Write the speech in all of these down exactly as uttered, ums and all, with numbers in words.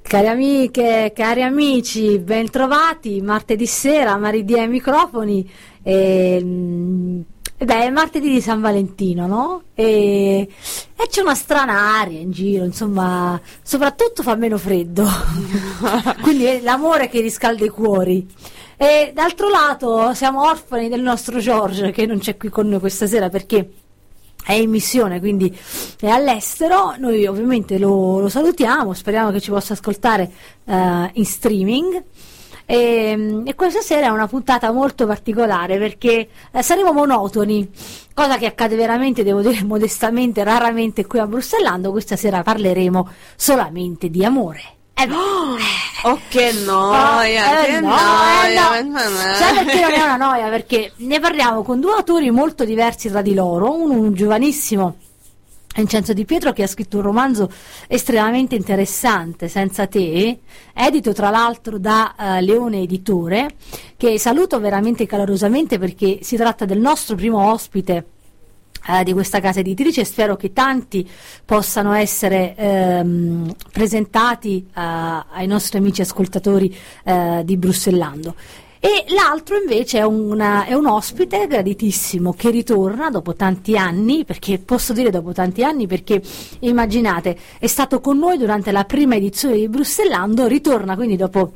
Cari amiche, cari amici, ben trovati, martedì sera, Maridia ai microfoni, e, e beh, è martedì di San Valentino, no? E, e c'è una strana aria in giro, insomma, soprattutto fa meno freddo, quindi è l'amore che riscalda i cuori. E d'altro lato siamo orfani del nostro George, che non c'è qui con noi questa sera perché è in missione, quindi è all'estero. Noi ovviamente lo, lo salutiamo, speriamo che ci possa ascoltare uh, in streaming, e, e questa sera è una puntata molto particolare perché eh, saremo monotoni, cosa che accade veramente, devo dire modestamente, raramente qui a Bruxellando. Questa sera parleremo solamente di amore. Eh oh, oh che noia, eh, che no, noia. Eh, no. Sai perché non è una noia? Perché ne parliamo con due autori molto diversi tra di loro, uno un giovanissimo, Vincenzo Di Pietro, che ha scritto un romanzo estremamente interessante, Senza te, edito tra l'altro da uh, Leone Editore, che saluto veramente calorosamente perché si tratta del nostro primo ospite Uh, di questa casa editrice. Spero che tanti possano essere ehm, presentati uh, ai nostri amici ascoltatori uh, di Bruxellando. E l'altro invece è, una, è un ospite graditissimo che ritorna dopo tanti anni, perché posso dire dopo tanti anni perché immaginate, è stato con noi durante la prima edizione di Bruxellando, ritorna quindi dopo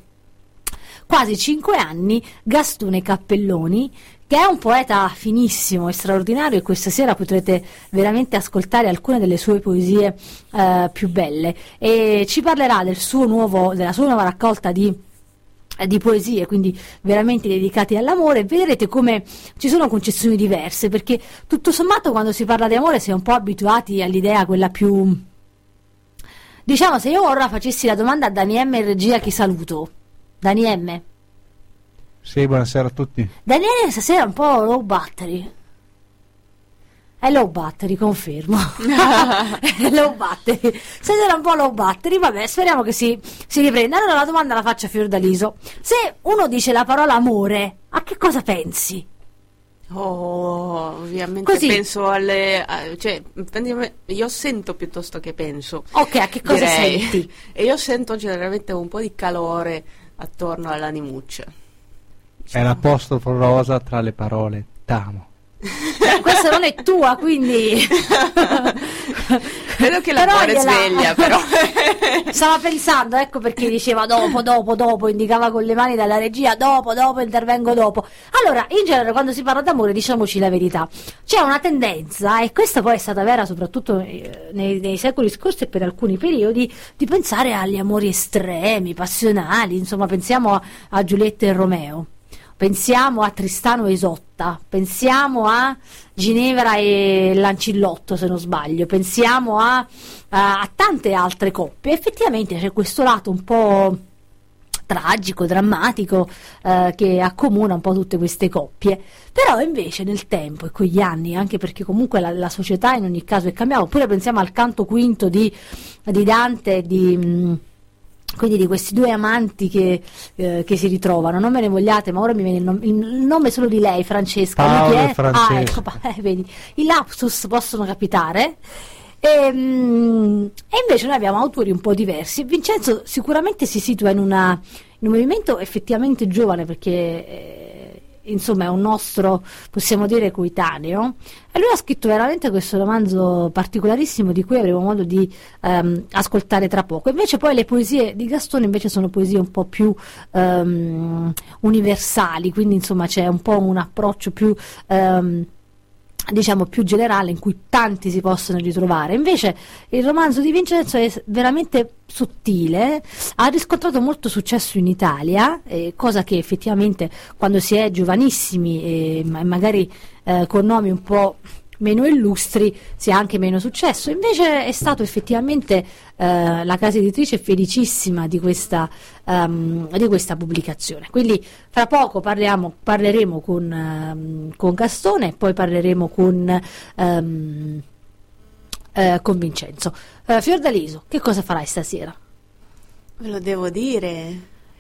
quasi cinque anni Gastone Cappelloni, che è un poeta finissimo e straordinario, e questa sera potrete veramente ascoltare alcune delle sue poesie eh, più belle, e ci parlerà del suo nuovo, della sua nuova raccolta di, eh, di poesie, quindi veramente dedicate all'amore. Vedrete come ci sono concezioni diverse, perché tutto sommato quando si parla di amore si è un po' abituati all'idea quella più, diciamo, se io ora facessi la domanda a Dani M in regia, chi saluto? Dani M? Sì, buonasera a tutti. Daniele stasera è un po' low battery. È low battery, confermo. È low battery. Stasera è un po' low battery, vabbè, speriamo che si, si riprenda. Allora la domanda la faccio a Fiordaliso. Se uno dice la parola amore, a che cosa pensi? Oh, ovviamente Così. Penso alle, a, cioè, io sento piuttosto che penso. Ok, a che cosa direi. senti? E io sento generalmente un po' di calore attorno all'animuccia. È l'apostrofo rosa tra le parole t'amo. Questa non è tua, quindi credo che l'amore gliela... sveglia, però stava pensando, ecco perché diceva dopo, dopo, dopo, indicava con le mani dalla regia, dopo, dopo, intervengo dopo. Allora, in genere quando si parla d'amore, diciamoci la verità, c'è una tendenza, e questa poi è stata vera soprattutto nei, nei secoli scorsi e per alcuni periodi, di pensare agli amori estremi, passionali. Insomma, pensiamo a, a Giulietta e Romeo, pensiamo a Tristano e Isotta, pensiamo a Ginevra e Lancillotto, se non sbaglio, pensiamo a, a, a tante altre coppie. Effettivamente c'è questo lato un po' tragico, drammatico, eh, che accomuna un po' tutte queste coppie. Però invece nel tempo e con gli anni, anche perché comunque la, la società in ogni caso è cambiata, oppure pensiamo al canto quinto di, di Dante, di... Mh, quindi di questi due amanti che, eh, che si ritrovano. Non me ne vogliate, ma ora mi viene il, nom- il nome solo di lei, Francesca. Paolo Chi è? e Francesca. Ah, ecco, eh, vedi, i lapsus possono capitare. E, mm, e invece noi abbiamo autori un po' diversi. Vincenzo sicuramente si situa in, una, in un movimento effettivamente giovane, perché eh, insomma è un nostro, possiamo dire, coetaneo, e lui ha scritto veramente questo romanzo particolarissimo di cui avremo modo di um, ascoltare tra poco. Invece poi le poesie di Gastone invece sono poesie un po' più um, universali, quindi insomma c'è un po' un approccio più um, diciamo più generale in cui tanti si possono ritrovare. Invece il romanzo di Vincenzo è veramente sottile, ha riscontrato molto successo in Italia, eh, cosa che effettivamente quando si è giovanissimi e magari eh, con nomi un po' meno illustri si ha anche meno successo. Invece è stato effettivamente eh, la casa editrice felicissima di questa, um, di questa pubblicazione. Quindi fra poco parliamo, parleremo con, um, con Gastone e poi parleremo con, um, eh, con Vincenzo. Uh, Fiordaliso, che cosa farai stasera? Ve lo devo dire,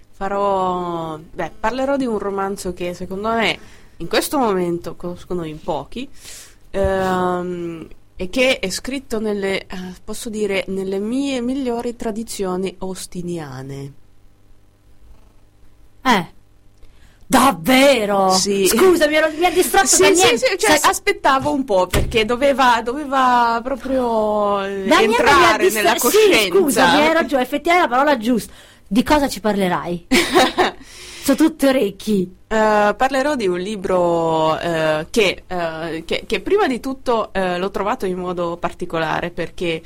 farò, beh, parlerò di un romanzo che secondo me in questo momento conoscono in pochi, ehm, e che è scritto nelle, eh, posso dire, nelle mie migliori tradizioni austiniane. Eh. Davvero? Sì. Scusa, mi, ero, mi ha distratto sì, da sì, niente. sì, cioè, Sai- aspettavo un po' perché doveva, doveva proprio eh, da niente mi ha entrare distra- nella Sì, coscienza. scusa, mi hai ragione, effettivamente è la parola giusta. Di cosa ci parlerai? Sono tutti orecchi. Uh, parlerò di un libro uh, che, uh, che, che prima di tutto uh, l'ho trovato in modo particolare perché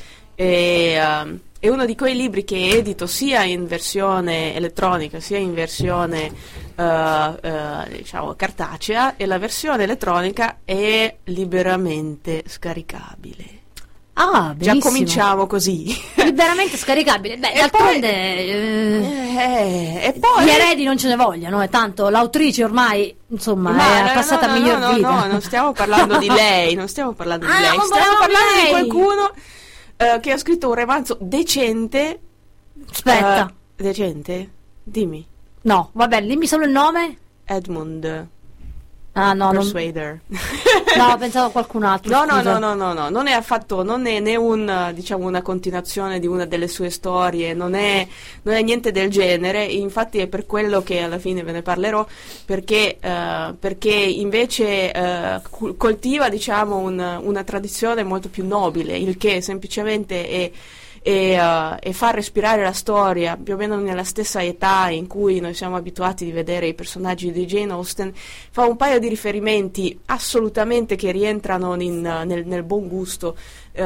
è, uh, è uno di quei libri che edito sia in versione elettronica sia in versione uh, uh, diciamo cartacea, e la versione elettronica è liberamente scaricabile. Ah, benissimo. Già cominciamo così. Liberamente scaricabile. Beh, E d'altronde poi- eh, Eh, e poi gli eredi non ce ne vogliono, e tanto l'autrice ormai, insomma, Ma è no, passata no, a no, miglior no, vita. no, non stiamo parlando di lei, non stiamo parlando di Ah, lei, non stiamo parliamo di parlando di lei. qualcuno eh, che ha scritto un romanzo decente. Aspetta. eh, decente? Dimmi. No, vabbè, dimmi solo il nome. Edmund Ah, no, non... Persuader. no, pensavo a qualcun altro. No, no, scusa. no, no, no, no, non è affatto, non è né un, diciamo, una continuazione di una delle sue storie, non è, non è niente del genere, infatti è per quello che alla fine ve ne parlerò, perché, eh, perché invece eh, cu- coltiva, diciamo, un- una tradizione molto più nobile, il che semplicemente è e, uh, e far respirare la storia più o meno nella stessa età in cui noi siamo abituati di vedere i personaggi di Jane Austen, fa un paio di riferimenti assolutamente che rientrano in, nel, nel buon gusto uh,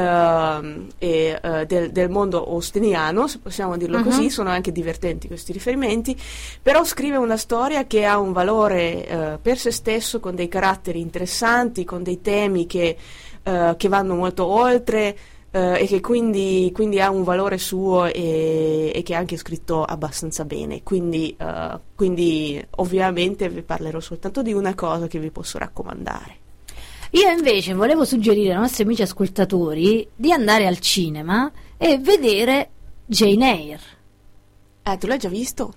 e, uh, del, del mondo austiniano, se possiamo dirlo Mhm. così. Sono anche divertenti questi riferimenti, però scrive una storia che ha un valore uh, per se stesso, con dei caratteri interessanti, con dei temi che, uh, che vanno molto oltre, Uh, e che quindi, quindi ha un valore suo, e, e che è anche scritto abbastanza bene, quindi, uh, quindi ovviamente vi parlerò soltanto di una cosa che vi posso raccomandare. Io invece volevo suggerire ai nostri amici ascoltatori di andare al cinema e vedere Jane Eyre. Eh, tu l'hai già visto?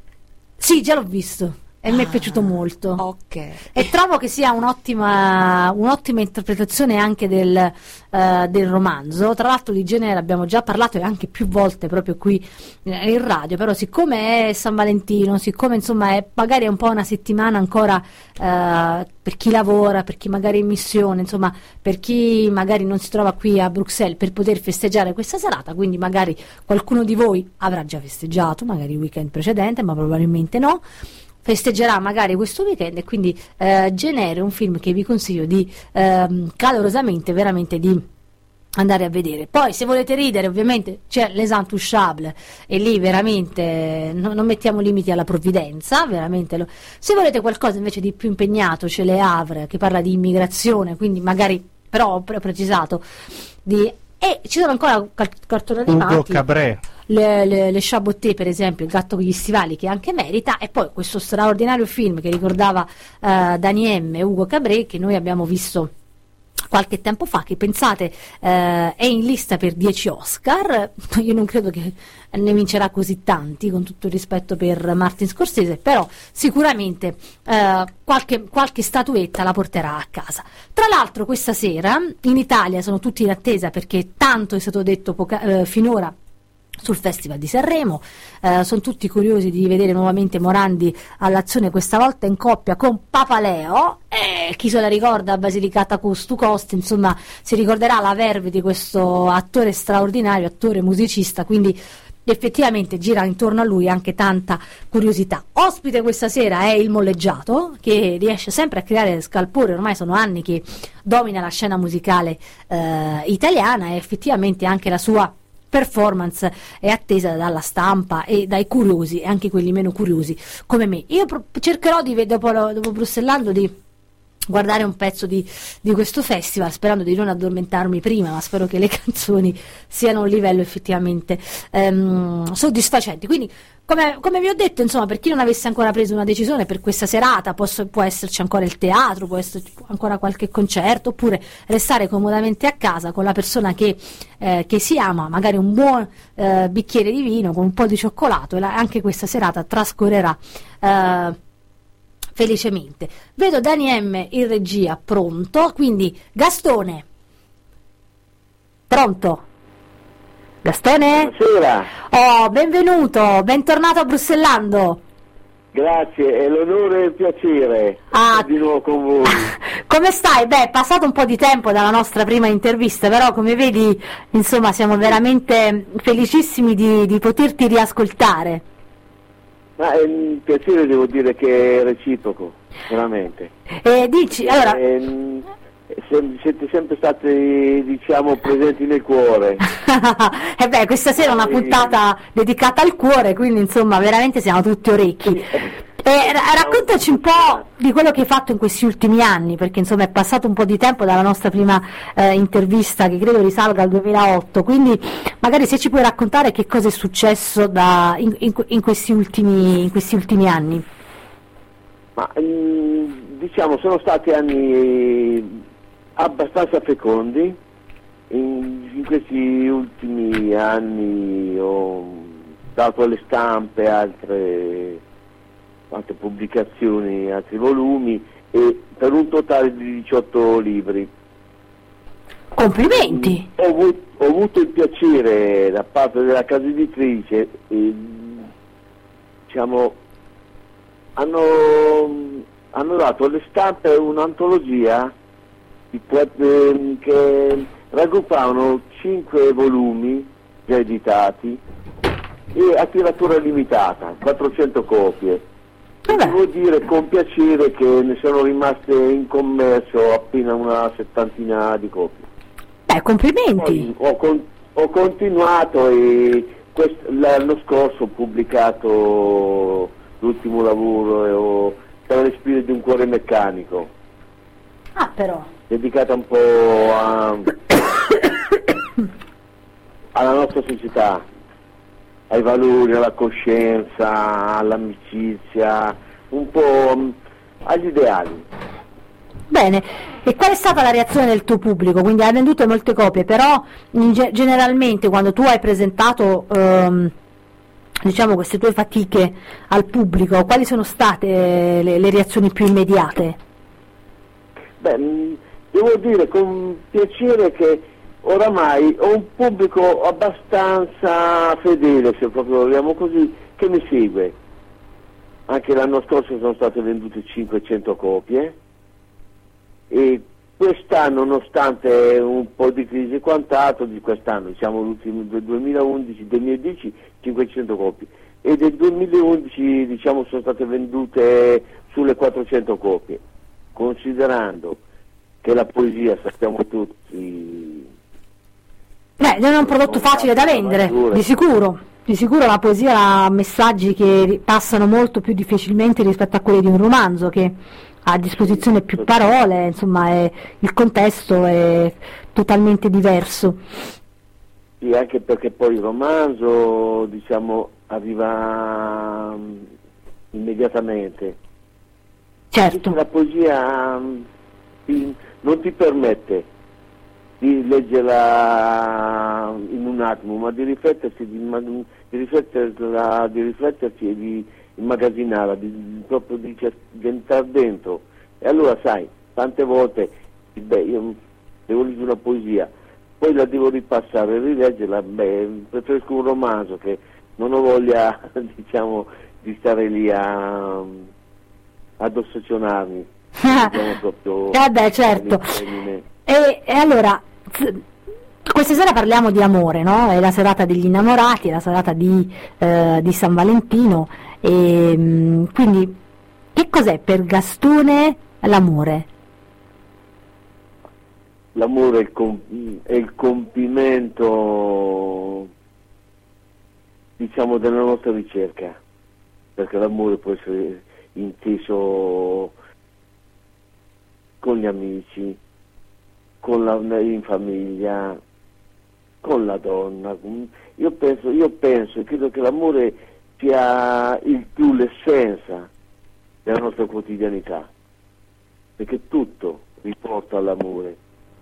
Sì, già l'ho visto e mi è Ah, piaciuto molto. Ok. E trovo che sia un'ottima, un'ottima interpretazione anche del, eh, del romanzo. Tra l'altro di genere abbiamo già parlato, e anche più volte proprio qui eh, in radio, però siccome è San Valentino, siccome insomma è magari è un po' una settimana ancora eh, per chi lavora, per chi magari è in missione, insomma per chi magari non si trova qui a Bruxelles per poter festeggiare questa serata, quindi magari qualcuno di voi avrà già festeggiato, magari il weekend precedente, ma probabilmente no, festeggerà magari questo weekend, e quindi eh, Jane Eyre è un film che vi consiglio di ehm, calorosamente veramente di andare a vedere. Poi se volete ridere ovviamente c'è Les Intouchables, e lì veramente no, non mettiamo limiti alla provvidenza, veramente lo. Se volete qualcosa invece di più impegnato c'è Le Havre, che parla di immigrazione, quindi magari però ho precisato di. E ci sono ancora cal- cartoni Ugo animati, Cabré. le, le, le Chaboté per esempio, Il gatto con gli stivali, che anche merita, e poi questo straordinario film che ricordava eh, Dani M e Ugo Cabré, che noi abbiamo visto qualche tempo fa, che pensate eh, è in lista per dieci Oscar. Io non credo che ne vincerà così tanti, con tutto il rispetto per Martin Scorsese, però sicuramente eh, qualche, qualche statuetta la porterà a casa. Tra l'altro questa sera in Italia sono tutti in attesa, perché tanto è stato detto poca, eh, finora sul Festival di Sanremo, eh, sono tutti curiosi di vedere nuovamente Morandi all'azione, questa volta in coppia con Papaleo. Eh, chi se la ricorda, Basilicata Cost to Cost, insomma si ricorderà la verve di questo attore straordinario, attore musicista, quindi effettivamente gira intorno a lui anche tanta curiosità. Ospite questa sera è il Molleggiato, che riesce sempre a creare scalpore, ormai sono anni che domina la scena musicale eh, italiana, e effettivamente anche la sua performance è attesa dalla stampa e dai curiosi, e anche quelli meno curiosi come me. Io pro- cercherò di, dopo, dopo Bruxellando, di guardare un pezzo di, di questo festival, sperando di non addormentarmi prima, ma spero che le canzoni siano a un livello effettivamente ehm, soddisfacenti. Quindi come, come vi ho detto, insomma, per chi non avesse ancora preso una decisione per questa serata, posso, può esserci ancora il teatro, può esserci ancora qualche concerto, oppure restare comodamente a casa con la persona che, eh, che si ama, magari un buon eh, bicchiere di vino con un po' di cioccolato, e la, anche questa serata trascorrerà eh, felicemente. Vedo Dani M in regia pronto, quindi Gastone, Pronto? Gastone? Buonasera. Oh, benvenuto, bentornato a Brussellando. Grazie, è l'onore e il piacere Ah. di nuovo con voi. Come stai? Beh, è passato un po' di tempo dalla nostra prima intervista, però come vedi, insomma, siamo veramente felicissimi di, di poterti riascoltare. Ma è un piacere, devo dire, che è reciproco, veramente. E dici, allora... Ehm, sem- siete sempre stati, diciamo, presenti nel cuore. E beh, questa sera è una puntata dedicata al cuore, quindi insomma veramente siamo tutti orecchi. E ra- raccontaci un po' di quello che hai fatto in questi ultimi anni, perché insomma è passato un po' di tempo dalla nostra prima eh, intervista, che credo risalga al duemilaotto, quindi magari se ci puoi raccontare che cosa è successo da, in, in, in, questi ultimi, in questi ultimi anni. Ma mm, diciamo, sono stati anni abbastanza fecondi. In, in questi ultimi anni ho dato alle stampe altre, altre pubblicazioni, altri volumi, e per un totale di diciotto libri. Complimenti! Ho avuto, ho avuto il piacere da parte della casa editrice, eh, diciamo, hanno, hanno dato alle stampe un'antologia di poet- che raggruppavano cinque volumi già editati e a tiratura limitata, quattrocento copie. Vabbè. Devo dire con piacere che ne sono rimaste in commercio appena una settantina di copie. Beh, complimenti! Poi ho, con- ho continuato e quest- l'anno scorso ho pubblicato l'ultimo lavoro e ho, per le spine di un cuore meccanico, Ah, però... dedicata un po' a, alla nostra società, ai valori, alla coscienza, all'amicizia, un po' mh, agli ideali. Bene, e qual è stata la reazione del tuo pubblico? Quindi hai venduto molte copie, però in ge- generalmente quando tu hai presentato ehm, diciamo queste tue fatiche al pubblico, quali sono state le, le reazioni più immediate? Beh, mh, devo dire con piacere che oramai ho un pubblico abbastanza fedele, se proprio vogliamo così, che mi segue. Anche l'anno scorso sono state vendute cinquecento copie e quest'anno, nonostante un po' di crisi e quant'altro, di quest'anno, diciamo l'ultimo del duemilaundici duemiladieci, cinquecento copie, e del duemilaundici diciamo sono state vendute sulle quattrocento copie, considerando che la poesia, sappiamo tutti... Beh, non è un prodotto facile da vendere, di sicuro. Di sicuro la poesia ha messaggi che passano molto più difficilmente rispetto a quelli di un romanzo, che ha a disposizione più parole, insomma è, il contesto è totalmente diverso. Sì, anche perché poi il romanzo, diciamo, arriva um, immediatamente. Certo. La poesia um, ti, non ti permette di leggerla in un attimo, ma di riflettersi, di, di, rifletterla, di riflettersi e di immagazzinarla, di, proprio di, di entrare dentro. E allora sai, tante volte, beh, io devo leggere una poesia, poi la devo ripassare, rileggerla, beh, preferisco un romanzo che non ho voglia, diciamo, di stare lì a, ad ossessionarmi. Diciamo proprio, eh beh, certo. E, e allora, questa sera parliamo di amore, no? È la serata degli innamorati, è la serata di, eh, di San Valentino, e mh, quindi che cos'è per Gastone l'amore? L'amore è il, com- è il compimento, diciamo, della nostra ricerca, perché l'amore può essere inteso con gli amici, con la, in famiglia, con la donna. Io penso, io penso e credo che l'amore sia il più l'essenza della nostra quotidianità, perché tutto riporta all'amore.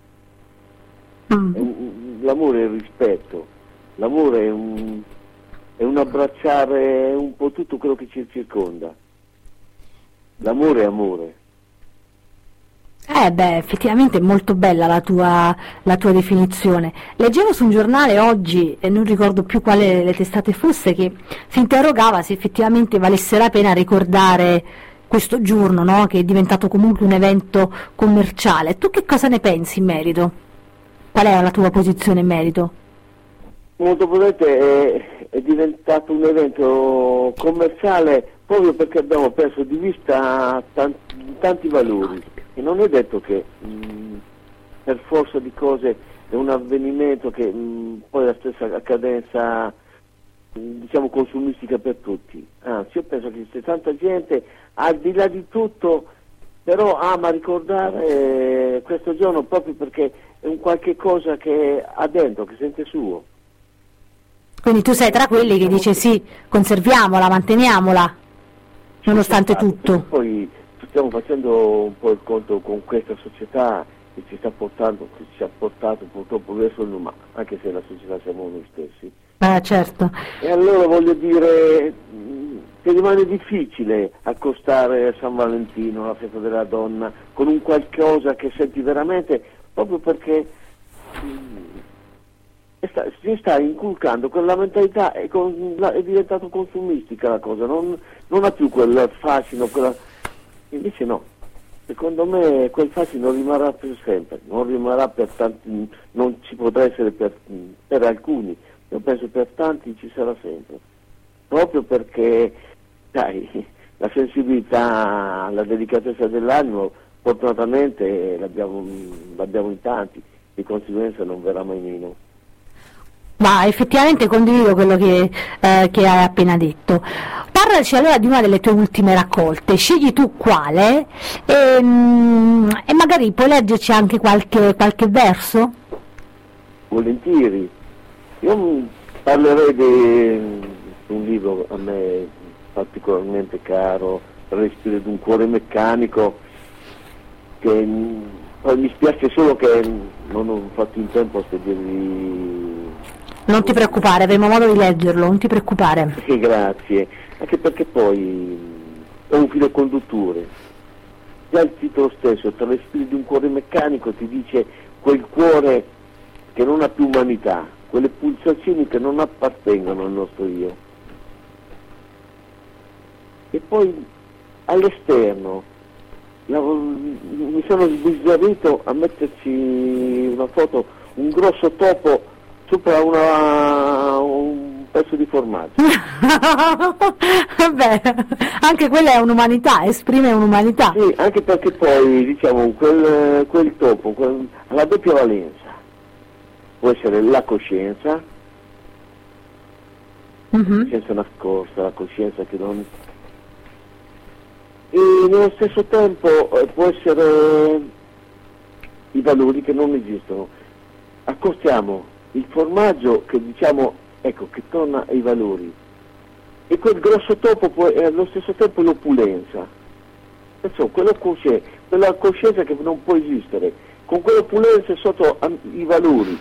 Mm. L'amore è il rispetto, l'amore è un, è un abbracciare un po' tutto quello che ci circonda. L'amore è amore. Eh beh, effettivamente è molto bella la tua, la tua definizione. Leggevo su un giornale oggi, e non ricordo più quale le testate fosse, che si interrogava se effettivamente valesse la pena ricordare questo giorno, no? Che è diventato comunque un evento commerciale. Tu che cosa ne pensi in merito? Qual è la tua posizione in merito? Molto probabilmente è, è diventato un evento commerciale proprio perché abbiamo perso di vista tanti, tanti valori. E non è detto che mh, per forza di cose è un avvenimento che mh, poi ha la stessa cadenza mh, diciamo consumistica per tutti. Anzi, io penso che c'è tanta gente al di là di tutto però ama ricordare questo giorno proprio perché è un qualche cosa che ha dentro, che sente suo. Quindi tu sei tra quelli che dice sì, conserviamola, manteniamola, nonostante tutto. Poi stiamo facendo un po' il conto con questa società che ci sta portando, che ci ha portato purtroppo verso il umano, anche se la società siamo noi stessi. Eh, certo. E allora voglio dire che rimane difficile accostare a San Valentino, la festa della donna, con un qualcosa che senti veramente, proprio perché mh, sta, si sta inculcando quella mentalità, è, con, la, è diventato consumistica la cosa, non, non ha più quel fascino, quella... Invece no, secondo me quel fascino rimarrà per sempre, non rimarrà per tanti, non ci potrà essere per, per alcuni, io penso per tanti ci sarà sempre, proprio perché, dai, la sensibilità, la delicatezza dell'animo, fortunatamente l'abbiamo, l'abbiamo in tanti, di conseguenza non verrà mai meno. Ma effettivamente condivido quello che, eh, che hai appena detto. Parlaci allora di una delle tue ultime raccolte, scegli tu quale e, e magari puoi leggerci anche qualche, qualche verso? Volentieri. Io parlerei di un libro a me particolarmente caro, Respiro di un cuore meccanico, che mi spiace solo che non ho fatto in tempo a spedirvi. Non ti preoccupare, avremo modo di leggerlo, non ti preoccupare. Sì, grazie, anche perché poi è un filo conduttore. Già il titolo stesso, Tra le spine di un cuore meccanico, ti dice quel cuore che non ha più umanità, quelle pulsazioni che non appartengono al nostro io. E poi all'esterno la, mi sono sbizzarrito a metterci una foto, un grosso topo sopra una, un pezzo di formaggio. Vabbè, anche quella è un'umanità, esprime un'umanità. Sì, anche perché poi diciamo quel, quel topo quel, ha la doppia valenza. Può essere la coscienza, Mm-hmm. la coscienza nascosta, la coscienza che non... E nello stesso tempo eh, può essere i valori che non esistono. Accostiamo il formaggio che diciamo, ecco, che torna ai valori, e quel grosso topo può, è allo stesso tempo l'opulenza, perciò quella coscienza, quella coscienza che non può esistere, con quell'opulenza sotto um, i valori,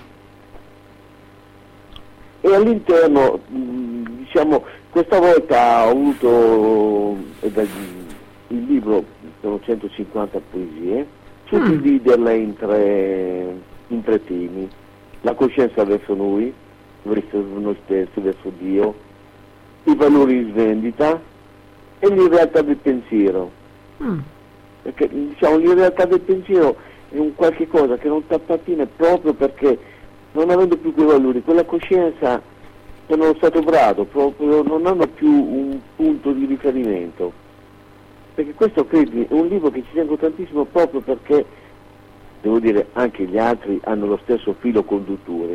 e all'interno mh, diciamo questa volta ho avuto eh, da, il libro sono centocinquanta poesie, suddividerle in tre in tre temi: la coscienza verso noi, verso noi stessi, verso Dio, i valori di svendita e l'irrealtà del pensiero. Mm. Perché diciamo l'irrealtà del pensiero è un qualche cosa che non ti appartiene proprio perché non avendo più quei valori, quella coscienza sono stato brado, proprio non hanno più un punto di riferimento. Perché questo credi è un libro che ci tengo tantissimo proprio perché devo dire anche gli altri hanno lo stesso filo conduttore.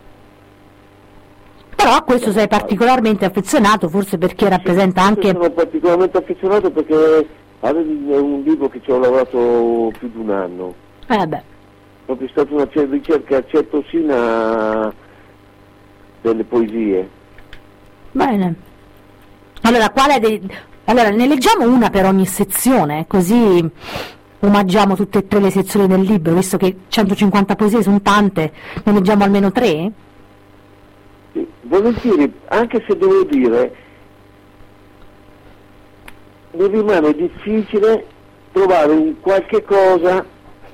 Però a questo sei particolarmente affezionato, forse perché rappresenta sì, anche... Sono particolarmente affezionato perché è un libro che ci ho lavorato più di un anno. Eh beh. È proprio stata una ricerca certosina delle poesie. Bene. Allora, quale dei... allora, ne leggiamo una per ogni sezione, così omaggiamo tutte e tre le sezioni del libro, visto che centocinquanta poesie sono tante, ne leggiamo almeno tre? Sì, volentieri, anche se devo dire mi rimane difficile trovare un qualche cosa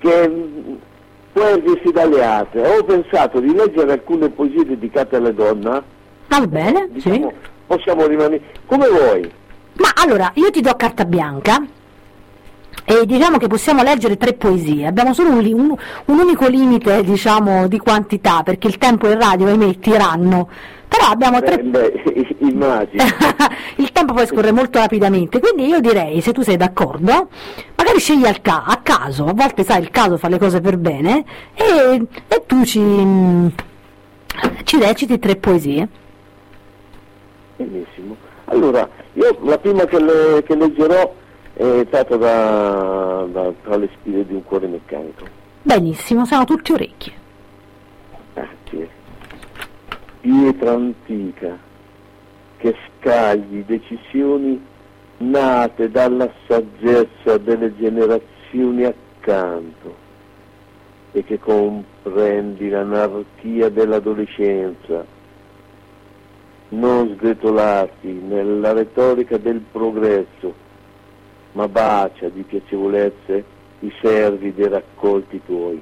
che mh, può ergersi dalle altre. Ho pensato di leggere alcune poesie dedicate alle donne. Va bene, diciamo, sì. Possiamo rimanere come vuoi. Ma allora, io ti do carta bianca e diciamo che possiamo leggere tre poesie. Abbiamo solo un, li- un, un unico limite, diciamo, di quantità, perché il tempo e il radio, ahimè, tiranno. Però abbiamo Beh, tre... beh, immagino. Il tempo poi scorre molto rapidamente, quindi io direi, se tu sei d'accordo, magari scegli al ca- a caso, a volte sai il caso fa le cose per bene, e, e tu ci, ci reciti tre poesie. Benissimo. Allora, io la prima che, le, che leggerò è tratta da, da Tra le spine di un cuore meccanico. Benissimo, sono tutti orecchie. Grazie. Pietra antica, che scagli decisioni nate dalla saggezza delle generazioni accanto e che comprendi l'anarchia dell'adolescenza. Non sgretolarti nella retorica del progresso, ma bacia di piacevolezze i servi dei raccolti tuoi.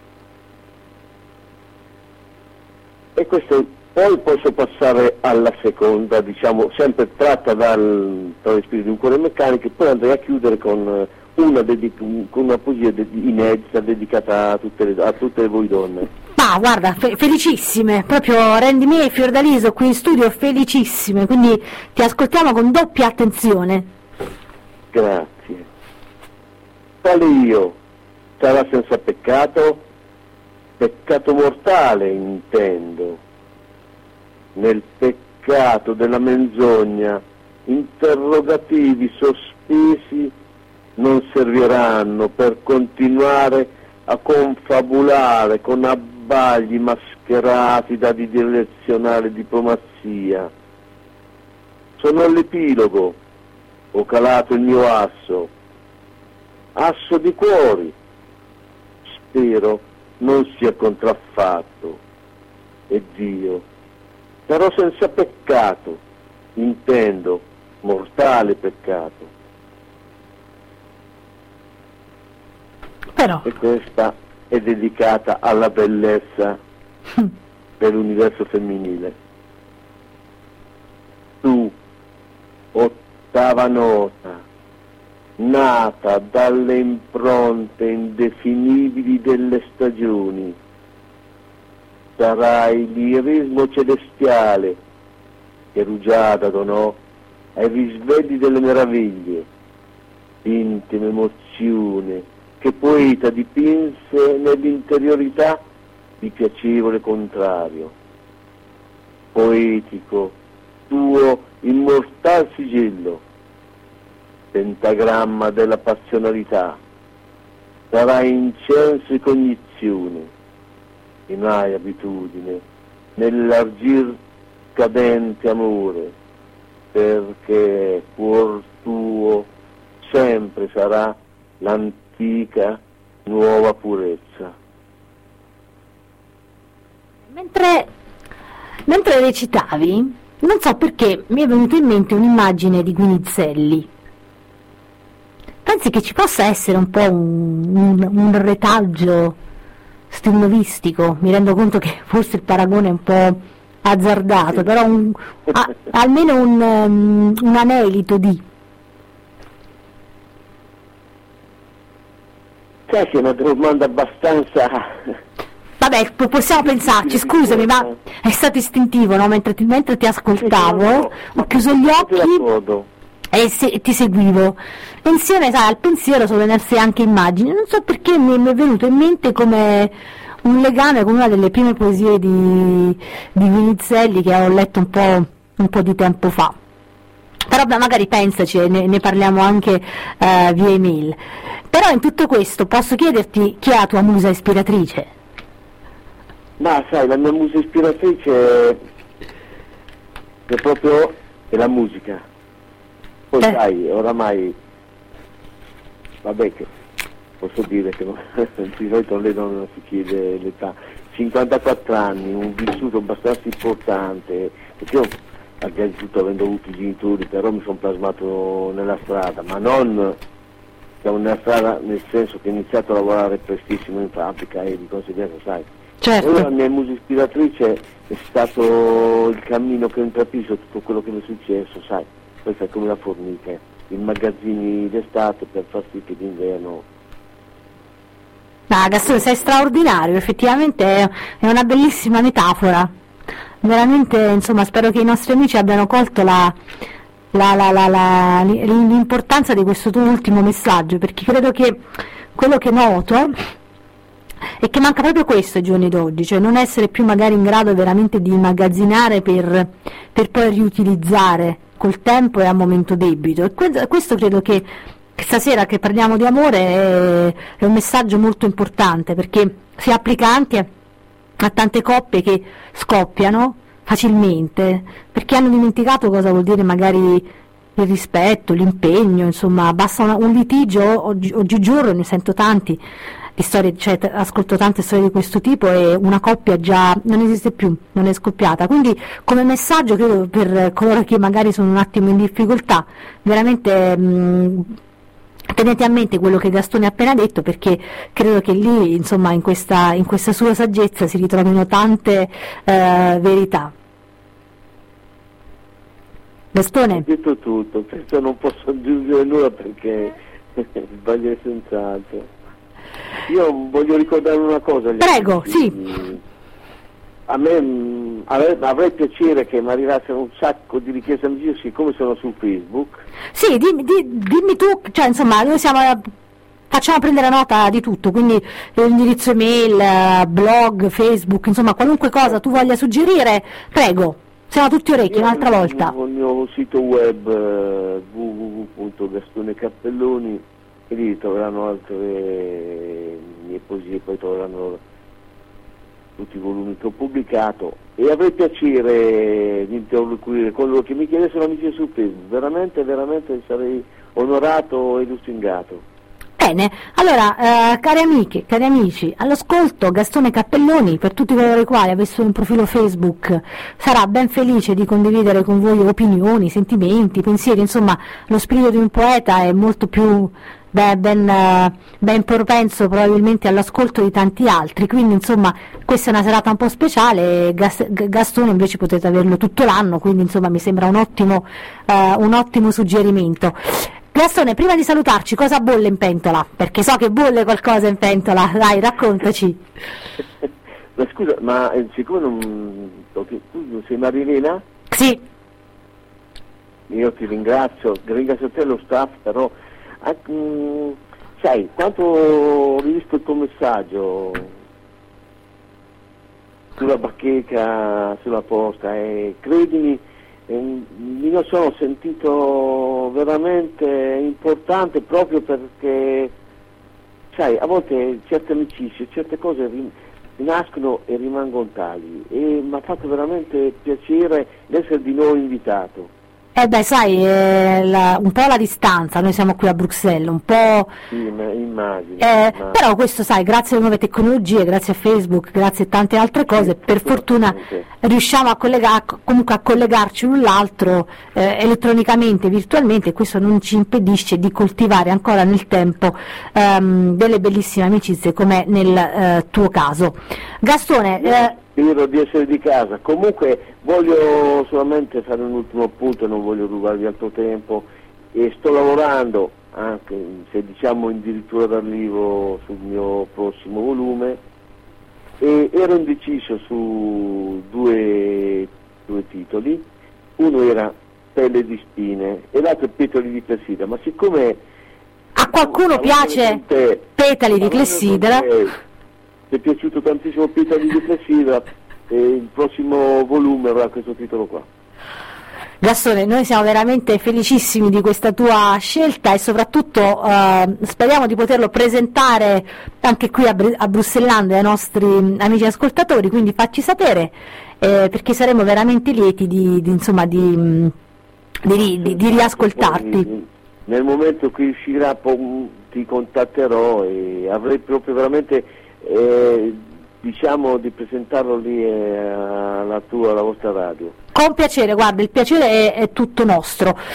E questo poi posso passare alla seconda, diciamo, sempre tratta dal, tra le spine di un cuore meccanico, e poi andrei a chiudere con una, dedic- con una poesia de- inedita dedicata a tutte, le, a tutte voi donne. Ma guarda, fe- felicissime, proprio rendi me e Fiordaliso qui in studio felicissime, quindi ti ascoltiamo con doppia attenzione. Grazie. Quale io sarà senza peccato? Peccato mortale intendo. Nel peccato della menzogna interrogativi sospesi non serviranno per continuare a confabulare con abbagli mascherati da direzionale diplomazia. Sono all'epilogo, ho calato il mio asso, asso di cuori, spero non sia contraffatto, e Dio, però senza peccato, intendo mortale peccato. Però, E questa è dedicata alla bellezza dell'universo femminile. Tu, ottava nota, nata dalle impronte indefinibili delle stagioni, sarai l'irismo celestiale che rugiada donò ai risvegli delle meraviglie, intima emozione che poeta dipinse nell'interiorità di piacevole contrario. Poetico, tuo immortal sigillo, pentagramma della passionalità, sarai incenso e cognizione, e mai abitudine nell'argir cadente amore, perché cuor tuo sempre sarà l'antica nuova purezza. mentre, mentre recitavi, non so perché mi è venuta in mente un'immagine di Guinizelli. Pensi che ci possa essere un po' un, un, un retaggio stilnovistico? Mi rendo conto che forse il paragone è un po' azzardato, però un, a, almeno un, um, un anelito di... Sai che è una domanda abbastanza... Vabbè, po- possiamo pensarci, scusami, ma è stato istintivo, no? Mentre ti, mentre ti ascoltavo, ho chiuso gli occhi e se, ti seguivo. E insieme, sai, al pensiero sono venersi anche immagini. Non so perché mi, mi è venuto in mente come un legame con una delle prime poesie di, di Guinizelli che ho letto un po', un po' di tempo fa. Però beh, magari pensaci e ne, ne parliamo anche uh, via email. Però in tutto questo posso chiederti chi è la tua musa ispiratrice? Ma sai, la mia musa ispiratrice è, è proprio è la musica. Poi eh. sai, oramai, vabbè, che posso dire che non, di solito lei non si chiede l'età, cinquantaquattro anni, un vissuto abbastanza importante, perché io, al di là di tutto avendo avuto i genitori, però mi sono plasmato nella strada, ma non siamo nella strada, nel senso che ho iniziato a lavorare prestissimo in fabbrica e di conseguenza, sai. Certo. Allora, la mia musa ispiratrice è stato il cammino che ho intrapreso, tutto quello che mi è successo, sai. Questa è come la formica, i magazzini d'estate per far sì che d'inverno. Ah, Gastone, sei straordinario, effettivamente è, è una bellissima metafora. Veramente, insomma, spero che i nostri amici abbiano colto la, la, la, la, la, l'importanza di questo tuo ultimo messaggio, perché credo che quello che noto è che manca proprio questo ai giorni d'oggi, cioè non essere più magari in grado veramente di immagazzinare per, per poi riutilizzare col tempo e a momento debito. E questo credo che stasera che parliamo di amore è, è un messaggio molto importante, perché si applica anche a tante coppie che scoppiano facilmente perché hanno dimenticato cosa vuol dire magari il rispetto, l'impegno, insomma basta una, un litigio. Oggi, oggigiorno ne sento tanti di storie, cioè ascolto tante storie di questo tipo e una coppia già non esiste più, non è scoppiata. Quindi come messaggio credo per coloro che magari sono un attimo in difficoltà, veramente mh, tenete a mente quello che Gastone ha appena detto, perché credo che lì, insomma, in questa, in questa sua saggezza si ritrovino tante eh, verità. Gastone? Ho detto tutto, questo non posso aggiungere nulla perché sbaglio senz'altro. Io voglio ricordare una cosa. Prego, amici. sì. A me mh, avrei, avrei piacere che mi arrivassero un sacco di richieste amici, siccome sono su Facebook. Sì, dimmi, di, dimmi tu, cioè insomma noi siamo, facciamo prendere nota di tutto, quindi l'indirizzo email, blog, Facebook, insomma qualunque cosa tu voglia suggerire, prego, siamo tutti orecchi. Io un'altra volta. Il mio sito web w w w punto gastone cappelloni e lì troveranno altre mie poesie, poi troveranno tutti i volumi che ho pubblicato e avrei piacere di interloquire con loro che mi chiedessero amici su Facebook, veramente, veramente sarei onorato e lusingato. Bene, allora eh, cari amiche, cari amici, all'ascolto Gastone Cappelloni, per tutti coloro i quali avessero un profilo Facebook sarà ben felice di condividere con voi opinioni, sentimenti, pensieri, insomma lo spirito di un poeta è molto più Beh, ben, ben propenso probabilmente all'ascolto di tanti altri, quindi insomma questa è una serata un po' speciale. Gas, Gastone invece potete averlo tutto l'anno, quindi insomma mi sembra un ottimo, uh, un ottimo suggerimento. Gastone, prima di salutarci, cosa bolle in pentola? Perché so che bolle qualcosa in pentola, dai, raccontaci. Ma scusa, ma eh, siccome non, tu non sei Marilena? Sì. Io ti ringrazio, ringrazio te e lo staff, però Ah, mh, sai, quanto ho rivisto il tuo messaggio sulla bacheca, sulla posta, e credimi, eh, mi lo sono sentito veramente importante proprio perché, sai, a volte certe amicizie, certe cose rim- nascono e rimangono tali e mi ha fatto veramente piacere essere di nuovo invitato. Eh beh, sai, eh, la, un po' la distanza, noi siamo qui a Bruxelles, un po'... Sì, immagino, eh, immagino. Però questo, sai, grazie alle nuove tecnologie, grazie a Facebook, grazie a tante altre cose, per fortuna riusciamo a collegare, comunque a collegarci l'un l'altro eh, elettronicamente, virtualmente, e questo non ci impedisce di coltivare ancora nel tempo ehm, delle bellissime amicizie come nel eh, tuo caso. Gastone... Eh, Spero di essere di casa. Comunque voglio solamente fare un ultimo appunto, non voglio rubarvi altro tempo e sto lavorando anche se diciamo addirittura d'arrivo sul mio prossimo volume e ero indeciso su due, due titoli. Uno era Pelle di spine e l'altro Petali di clessidra, ma siccome a qualcuno piace te, Petali di clessidra, mi è piaciuto tantissimo Petali di clessidra e il prossimo volume avrà questo titolo qua. Gastone, noi siamo veramente felicissimi di questa tua scelta e soprattutto eh, speriamo di poterlo presentare anche qui a, Br- a Bruxellando ai nostri amici ascoltatori, quindi facci sapere eh, perché saremo veramente lieti di, di, insomma, di, di, di, di riascoltarti. Nel momento che uscirà ti contatterò e avrei proprio veramente eh, diciamo di presentarlo lì eh, alla tua, alla vostra radio. Con piacere, guarda, il piacere è, è tutto nostro.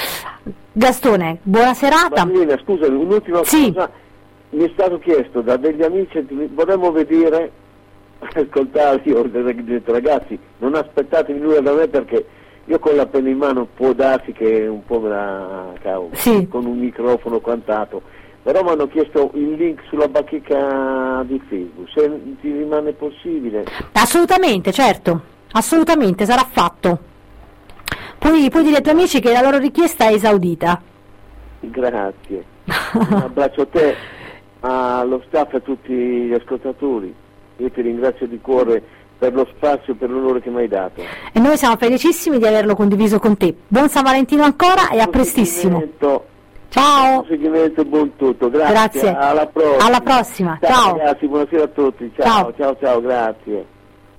Gastone, buona serata. Marina, scusami, un'ultima sì. cosa, mi è stato chiesto da degli amici, vorremmo vedere, ascoltare, io ho detto ragazzi, non aspettatevi nulla da me perché io con la penna in mano può darsi che un po' me la cavo, sì. con un microfono quantato, però mi hanno chiesto il link sulla bacheca di Facebook, se ti rimane possibile. Assolutamente, certo, assolutamente, sarà fatto. Puoi, puoi dire ai tuoi amici che la loro richiesta è esaudita. Grazie. Un abbraccio a te, allo staff e a tutti gli ascoltatori. Io ti ringrazio di cuore per lo spazio e per l'onore che mi hai dato. E noi siamo felicissimi di averlo condiviso con te. Buon San Valentino ancora e a prestissimo. Ciao. Buon seguimento e buon tutto. Grazie. Grazie. Alla prossima. Alla prossima. Ciao. Ciao. Ragazzi, buonasera a tutti. Ciao, ciao, ciao, ciao, grazie.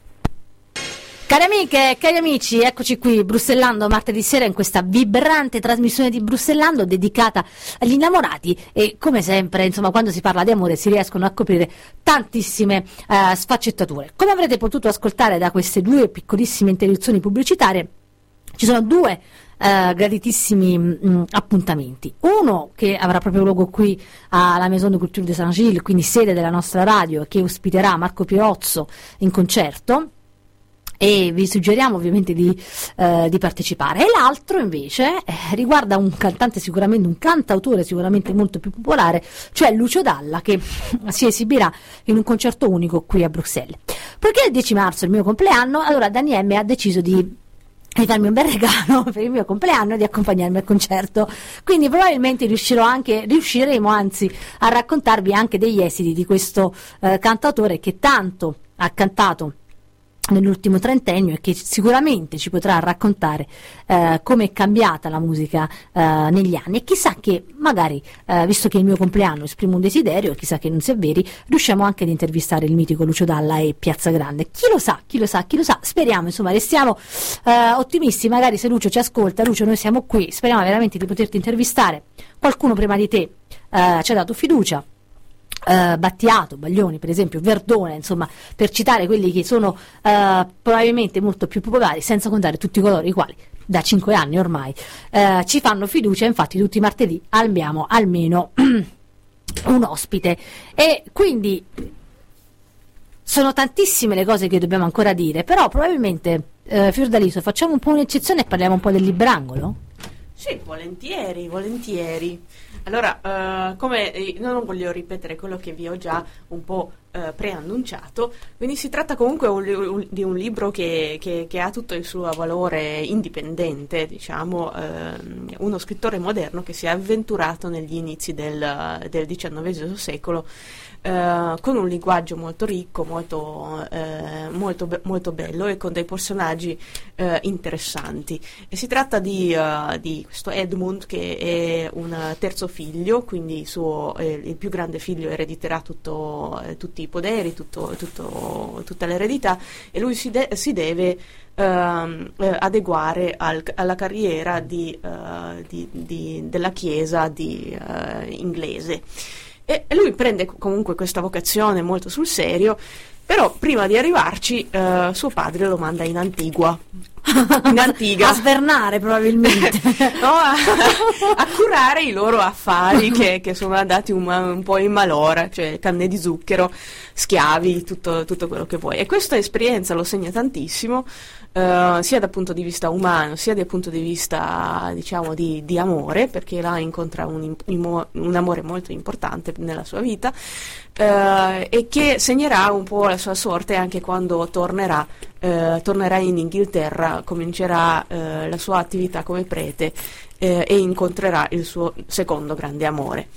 Cari amiche e cari amici, eccoci qui, Brussellando, martedì sera in questa vibrante trasmissione di Brussellando dedicata agli innamorati e come sempre, insomma, quando si parla di amore si riescono a coprire tantissime eh, sfaccettature. Come avrete potuto ascoltare da queste due piccolissime interruzioni pubblicitarie, ci sono due Uh, graditissimi mh, appuntamenti. Uno che avrà proprio luogo qui alla Maison de Culture de Saint-Gilles, quindi sede della nostra radio, che ospiterà Marco Pirozzo in concerto. E vi suggeriamo ovviamente di, eh, di partecipare. E l'altro invece eh, riguarda un cantante sicuramente, un cantautore sicuramente molto più popolare, cioè Lucio Dalla, che si esibirà in un concerto unico qui a Bruxelles. Poiché il dieci marzo è il mio compleanno, allora Dani M ha deciso di di farmi un bel regalo per il mio compleanno e di accompagnarmi al concerto, quindi probabilmente riuscirò anche, riusciremo anzi a raccontarvi anche degli esiti di questo eh, cantautore che tanto ha cantato nell'ultimo trentennio e che sicuramente ci potrà raccontare eh, come è cambiata la musica eh, negli anni, e chissà che magari, eh, visto che è il mio compleanno, esprimo un desiderio, chissà che non si avveri, riusciamo anche ad intervistare il mitico Lucio Dalla e Piazza Grande. Chi lo sa, chi lo sa, chi lo sa, speriamo, insomma, restiamo eh, ottimisti, magari se Lucio ci ascolta, Lucio, noi siamo qui, speriamo veramente di poterti intervistare. Qualcuno prima di te eh, ci ha dato fiducia, Uh, Battiato, Baglioni per esempio, Verdone, insomma, per citare quelli che sono uh, probabilmente molto più popolari, senza contare tutti coloro i quali da cinque anni ormai uh, ci fanno fiducia. Infatti tutti i martedì abbiamo almeno un ospite, e quindi sono tantissime le cose che dobbiamo ancora dire, però probabilmente uh, Fiordaliso, facciamo un po' un'eccezione e parliamo un po' del librangolo? Sì, volentieri, volentieri. Allora, uh, come eh, non voglio ripetere quello che vi ho già un po' uh, preannunciato, quindi si tratta comunque un, un, di un libro che, che, che ha tutto il suo valore indipendente, diciamo, uh, uno scrittore moderno che si è avventurato negli inizi del, del diciannovesimo secolo, Uh, con un linguaggio molto ricco, molto, uh, molto, be- molto bello e con dei personaggi uh, interessanti. E si tratta di, uh, di questo Edmund, che è un terzo figlio, quindi suo, eh, il più grande figlio erediterà tutto, eh, tutti i poderi, tutto, tutto, tutta l'eredità, e lui si, de- si deve uh, eh, adeguare al, alla carriera di, uh, di, di, della chiesa di, uh, inglese. E lui prende comunque questa vocazione molto sul serio, però prima di arrivarci eh, suo padre lo manda in Antigua. In Antigua. A svernare probabilmente. No, a, a curare i loro affari che, che sono andati un, un po' in malora, cioè canne di zucchero, schiavi, tutto, tutto quello che vuoi. E questa esperienza lo segna tantissimo, Uh, sia dal punto di vista umano, sia dal punto di vista, diciamo, di, di amore, perché là incontra un, un amore molto importante nella sua vita, uh, e che segnerà un po' la sua sorte anche quando tornerà, uh, tornerà in Inghilterra, comincerà uh, la sua attività come prete uh, e incontrerà il suo secondo grande amore.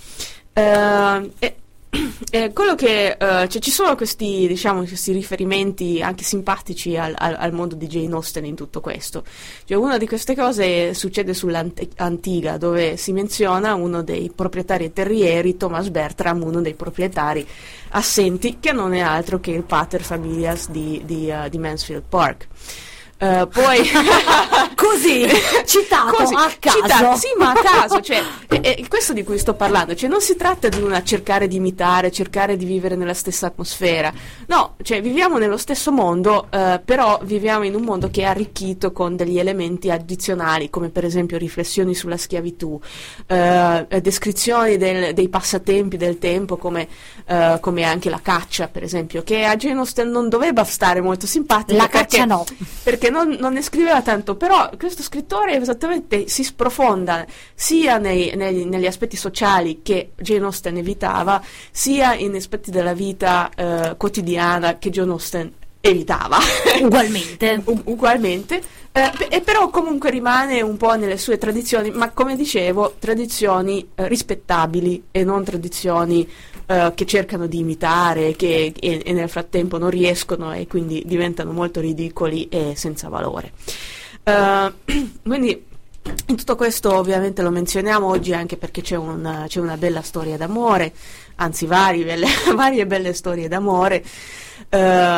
Uh, e, Eh, quello che uh, cioè, ci sono questi, diciamo, questi riferimenti anche simpatici al, al, al mondo di Jane Austen in tutto questo. Cioè, una di queste cose succede sull'Antiga, dove si menziona uno dei proprietari terrieri, Thomas Bertram, uno dei proprietari assenti, che non è altro che il pater familias di, di, uh, di Mansfield Park. Uh, poi così citato così, a caso, citato, sì, ma a caso, cioè è, è questo di cui sto parlando, cioè non si tratta di una cercare di imitare, cercare di vivere nella stessa atmosfera, no, cioè viviamo nello stesso mondo, uh, però viviamo in un mondo che è arricchito con degli elementi addizionali, come per esempio riflessioni sulla schiavitù, uh, descrizioni del, dei passatempi del tempo, come, uh, come anche la caccia, per esempio, che a Jane Austen non doveva stare molto simpatica, la caccia perché, no perché non, non ne scriveva tanto, però questo scrittore esattamente si sprofonda sia nei, nei, negli aspetti sociali che Jane Austen evitava, sia in aspetti della vita eh, quotidiana che Jane Austen evitava ugualmente U- ugualmente eh, e però comunque rimane un po' nelle sue tradizioni, ma come dicevo tradizioni eh, rispettabili e non tradizioni eh, che cercano di imitare che, e, e nel frattempo non riescono e quindi diventano molto ridicoli e senza valore. Uh, quindi in tutto questo ovviamente lo menzioniamo oggi anche perché c'è, un, c'è una bella storia d'amore, anzi varie belle, varie belle storie d'amore. Uh,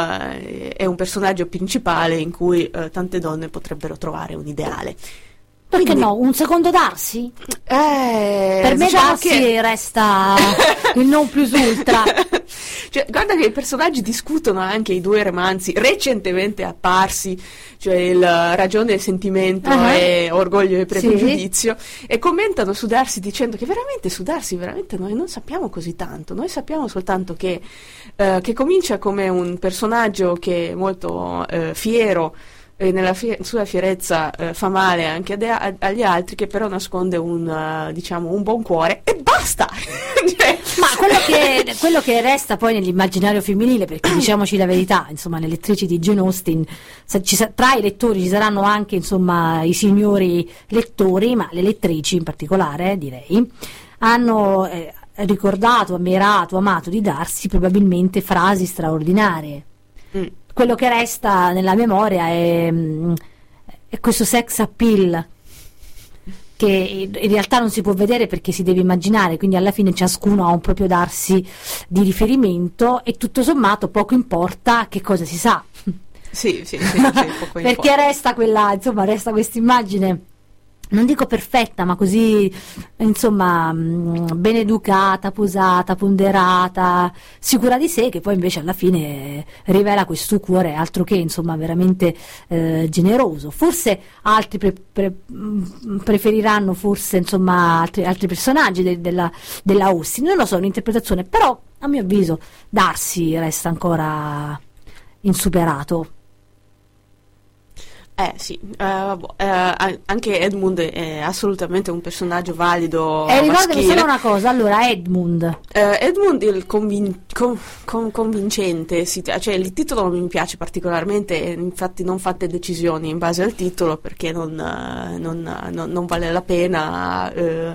è un personaggio principale in cui uh, tante donne potrebbero trovare un ideale. Perché Quindi, no? Un secondo Darcy? Eh, per me diciamo Darcy che... resta il non plus ultra. Cioè, guarda che i personaggi discutono anche i due romanzi recentemente apparsi, cioè il Ragione e Sentimento uh-huh. e Orgoglio e Pregiudizio, sì. E commentano su Darcy dicendo che veramente su Darcy veramente noi non sappiamo così tanto, noi sappiamo soltanto che, uh, che comincia come un personaggio che è molto uh, fiero, e nella fie- sua fierezza eh, fa male anche ade- a- agli altri, che però nasconde un, uh, diciamo, un buon cuore e basta. Cioè, ma quello che, quello che resta poi nell'immaginario femminile, perché diciamoci la verità, insomma, le lettrici di Jane Austen, sa- ci sa- tra i lettori ci saranno anche insomma i signori lettori, ma le lettrici in particolare, direi, hanno eh, ricordato, ammirato, amato di Darcy probabilmente frasi straordinarie. Mm. Quello che resta nella memoria è, è questo sex appeal che in realtà non si può vedere perché si deve immaginare, quindi alla fine ciascuno ha un proprio Darcy di riferimento e tutto sommato poco importa che cosa si sa. Sì, sì, sì, sì, poco perché importa. resta quella, insomma, resta questa immagine, non dico perfetta, ma così, insomma, ben educata, posata, ponderata, sicura di sé, che poi invece alla fine rivela questo cuore altro che, insomma, veramente eh, generoso. Forse altri pre- pre- preferiranno forse, insomma, altri, altri personaggi de- della, della Austen, non lo so, un'interpretazione, però a mio avviso Darcy resta ancora insuperato. Eh sì, eh, eh, anche Edmund è assolutamente un personaggio valido. E ricordami maschile. solo una cosa, allora Edmund. Eh, Edmund il convin- con- con- convincente, sì, cioè il titolo non mi piace particolarmente, infatti non fate decisioni in base al titolo perché non, non, non, non vale la pena. Eh,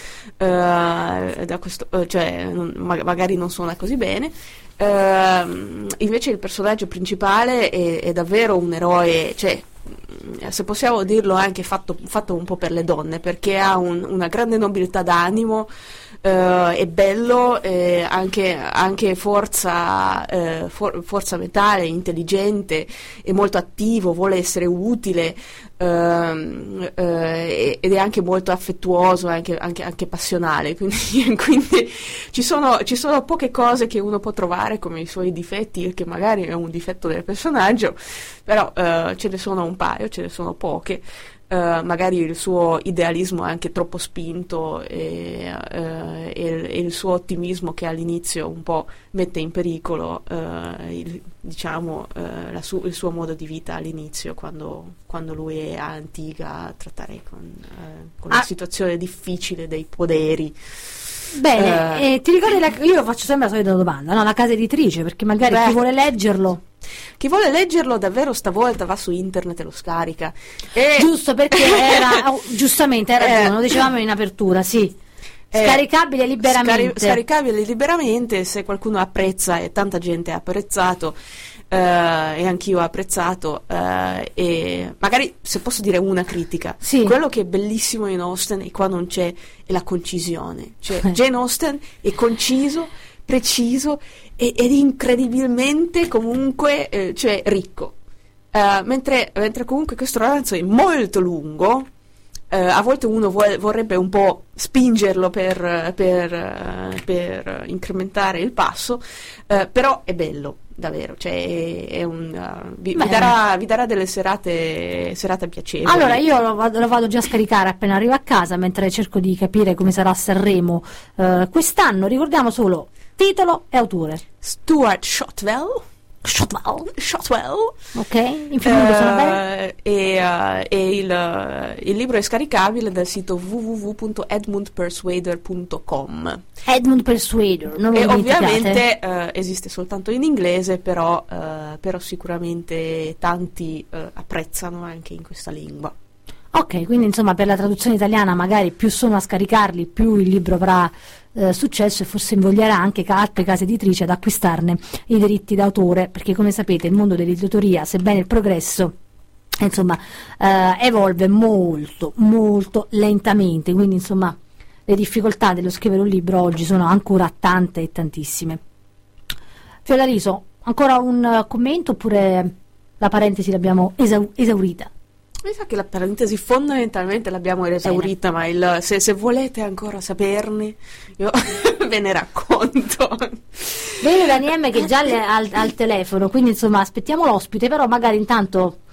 eh, da questo, cioè non, magari non suona così bene. Uh, invece il personaggio principale è, è davvero un eroe, cioè se possiamo dirlo anche fatto, fatto un po' per le donne, perché ha un, una grande nobiltà d'animo, uh, è bello, eh, anche, anche forza, eh, for, forza mentale, intelligente, è molto attivo, vuole essere utile, uh, uh, ed è anche molto affettuoso, anche, anche, anche passionale, quindi, quindi ci sono, ci sono poche cose che uno può trovare come i suoi difetti, che magari è un difetto del personaggio, però uh, ce ne sono un paio, ce ne sono poche. Uh, magari il suo idealismo è anche troppo spinto e, uh, e, il, e il suo ottimismo che all'inizio un po' mette in pericolo uh, il, diciamo, uh, la su- il suo modo di vita all'inizio, quando, quando lui è a Antigua a trattare con, uh, con ah. la situazione difficile dei poderi. Bene, uh, eh, ti ricordi la, io faccio sempre la solita domanda, no? La casa editrice, perché magari beh, chi vuole leggerlo chi vuole leggerlo davvero stavolta va su internet e lo scarica. E giusto, perché era oh, giustamente hai ragione, eh, lo dicevamo in apertura, sì. Scaricabile liberamente. Scari- scaricabile liberamente, se qualcuno apprezza, e tanta gente ha apprezzato, eh, e anch'io ho apprezzato, eh, e magari se posso dire una critica, sì. Quello che è bellissimo in Austen e qua non c'è è la concisione, cioè Jane Austen è conciso, preciso ed incredibilmente comunque eh, cioè ricco. Uh, mentre, mentre comunque questo romanzo è molto lungo, uh, a volte uno vuole, vorrebbe un po' spingerlo per, per, uh, per incrementare il passo, uh, però è bello, davvero, cioè è, è un, uh, vi, vi, darà, vi darà delle serate, serate piacevoli. Allora io lo vado, lo vado già a scaricare appena arrivo a casa, mentre cerco di capire come sarà Sanremo uh, quest'anno. Ricordiamo solo titolo e autore. Stuart Shotwell. Shotwell. Shotwell. Ok, in finito sono bene. E, uh, e il, il libro è scaricabile dal sito w w w punto edmund persuader punto com. Edmund Persuader, non lo e dimenticate. ovviamente uh, esiste soltanto in inglese, però, uh, però sicuramente tanti uh, apprezzano anche in questa lingua. Ok, quindi insomma per la traduzione italiana magari più sono a scaricarli, più il libro avrà eh, successo, e forse invoglierà anche altre case editrici ad acquistarne i diritti d'autore, perché come sapete il mondo dell'editoria, sebbene il progresso insomma eh, evolve molto molto lentamente, quindi insomma le difficoltà dello scrivere un libro oggi sono ancora tante e tantissime. Fiordaliso, ancora un uh, commento, oppure la parentesi l'abbiamo esau- esaurita? Mi sa che la parentesi fondamentalmente l'abbiamo esaurita, ma il, se, se volete ancora saperne, io ve ne racconto. Vede Dani M che già le, al, al telefono, quindi insomma aspettiamo l'ospite, però magari intanto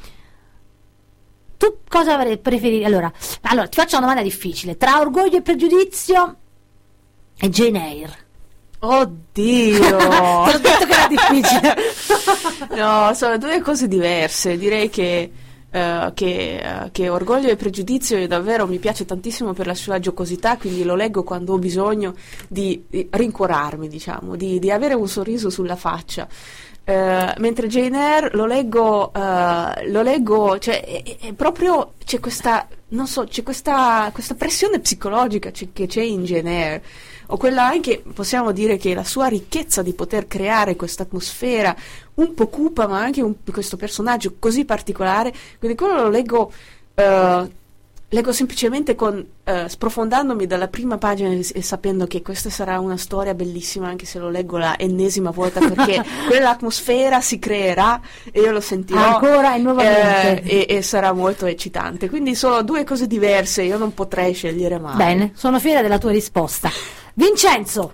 tu cosa avrei preferito? Allora, allora ti faccio una domanda difficile, tra Orgoglio e Pregiudizio e Jane Eyre. Oddio! Ti ho detto che era difficile. No, sono due cose diverse, direi che Uh, che, uh, che Orgoglio e Pregiudizio davvero mi piace tantissimo per la sua giocosità, quindi lo leggo quando ho bisogno di, di rincuorarmi, diciamo, di, di avere un sorriso sulla faccia. Uh, mentre Jane Eyre lo leggo, uh, lo leggo, cioè è, è proprio c'è questa, non so, c'è questa, questa pressione psicologica c'è, che c'è in Jane Eyre, o quella anche, possiamo dire che la sua ricchezza di poter creare questa atmosfera un po' cupa, ma anche un, questo personaggio così particolare, quindi quello lo leggo uh, leggo semplicemente con uh, sprofondandomi dalla prima pagina e, e sapendo che questa sarà una storia bellissima, anche se lo leggo la ennesima volta, perché quell'atmosfera si creerà e io lo sentirò ancora e nuovamente, eh, e, e sarà molto eccitante, quindi sono due cose diverse, io non potrei scegliere mai. Bene, sono fiera della tua risposta. Vincenzo.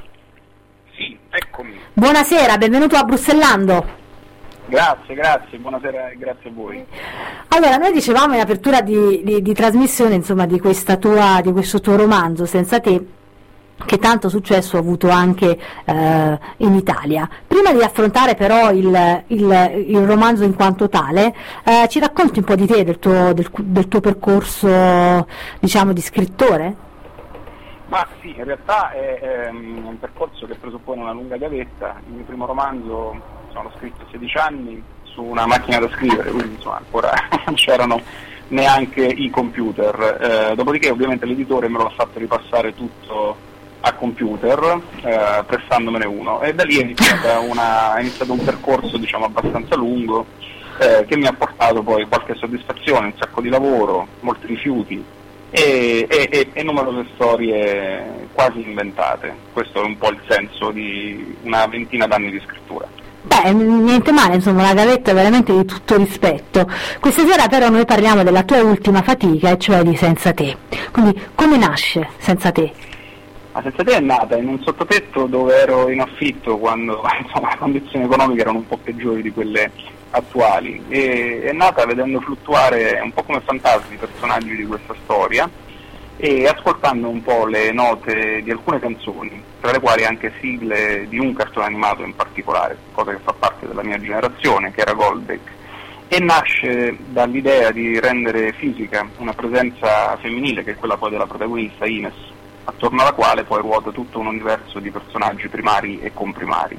Sì, eccomi. Buonasera, benvenuto a Brussellando. Grazie, grazie, buonasera e grazie a voi. Allora, noi dicevamo in apertura di, di, di trasmissione, insomma, di questa tua, di questo tuo romanzo Senza te, che tanto successo ha avuto anche eh, in Italia. Prima di affrontare però il, il, il romanzo in quanto tale, eh, ci racconti un po' di te, del tuo, del, del tuo percorso, diciamo, di scrittore? Ma sì, in realtà è, è un percorso che presuppone una lunga gavetta. Il mio primo romanzo sono scritto sedici anni su una macchina da scrivere, quindi insomma ancora non c'erano neanche i computer. Eh, dopodiché ovviamente l'editore me lo ha fatto ripassare tutto a computer, eh, prestandomene uno, e da lì è, iniziata una, è iniziato un percorso, diciamo, abbastanza lungo, eh, che mi ha portato poi qualche soddisfazione, un sacco di lavoro, molti rifiuti e, e, e, e numerose storie quasi inventate. Questo è un po' il senso di una ventina d'anni di scrittura. Beh, niente male, insomma, una gavetta veramente di tutto rispetto. Questa sera però noi parliamo della tua ultima fatica, e cioè di Senza te. Quindi come nasce Senza te? Ma Senza te è nata in un sottotetto dove ero in affitto quando, insomma, le condizioni economiche erano un po' peggiori di quelle attuali, e è nata vedendo fluttuare un po' come fantasmi i personaggi di questa storia e ascoltando un po' le note di alcune canzoni, tra le quali anche sigle di un cartone animato in particolare, cosa che fa parte della mia generazione, che era Golbeck, e nasce dall'idea di rendere fisica una presenza femminile, che è quella poi della protagonista Ines, attorno alla quale poi ruota tutto un universo di personaggi primari e comprimari.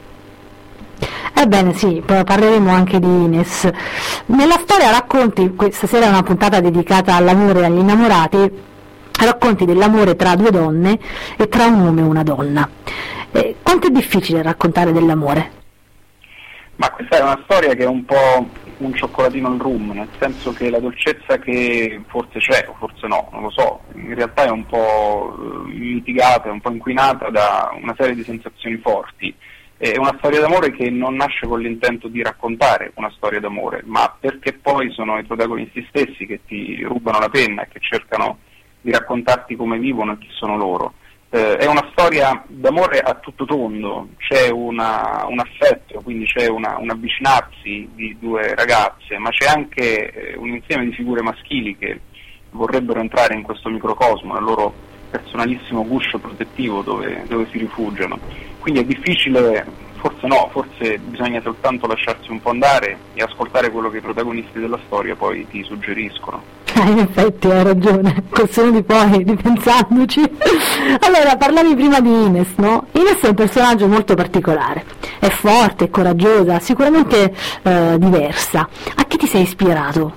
Ebbene sì, poi parleremo anche di Ines. Nella storia racconti, questa sera è una puntata dedicata all'amore e agli innamorati, racconti dell'amore tra due donne e tra un uomo e una donna. Eh, quanto è difficile raccontare dell'amore? Ma questa è una storia che è un po' un cioccolatino al rum, nel senso che la dolcezza che forse c'è, o forse no, non lo so, in realtà è un po' mitigata, è un po' inquinata da una serie di sensazioni forti, È una storia d'amore che non nasce con l'intento di raccontare una storia d'amore, ma perché poi sono i protagonisti stessi che ti rubano la penna e che cercano di raccontarti come vivono e chi sono loro. Eh, è una storia d'amore a tutto tondo, c'è una, un affetto, quindi c'è una, un avvicinarsi di due ragazze, ma c'è anche eh, un insieme di figure maschili che vorrebbero entrare in questo microcosmo, nel loro personalissimo guscio protettivo dove, dove si rifugiano. Quindi è difficile, forse no, forse bisogna soltanto lasciarsi un po' andare e ascoltare quello che i protagonisti della storia poi ti suggeriscono. Eh, in effetti hai ragione, questione di poi, ripensandoci. Allora, parlavi prima di Ines, no? Ines è un personaggio molto particolare, è forte, è coraggiosa, sicuramente eh, diversa. A chi ti sei ispirato?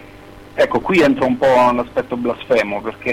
Ecco, qui entra un po' l'aspetto blasfemo, perché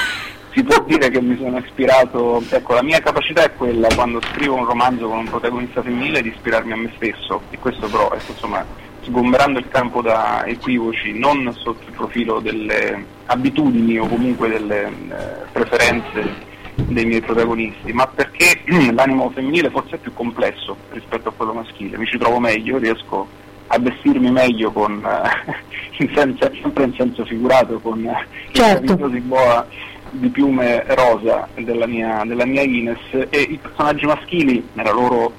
si può dire che mi sono ispirato, ecco, la mia capacità è quella, quando scrivo un romanzo con un protagonista femminile, di ispirarmi a me stesso, e questo però, ecco, insomma, sgomberando il campo da equivoci, non sotto il profilo delle abitudini o comunque delle eh, preferenze dei miei protagonisti, ma perché l'animo femminile forse è più complesso rispetto a quello maschile, mi ci trovo meglio, riesco a vestirmi meglio con, eh, in senso, sempre in senso figurato, con certo. il di boa di piume rosa della mia, della mia Ines, e i personaggi maschili, nella loro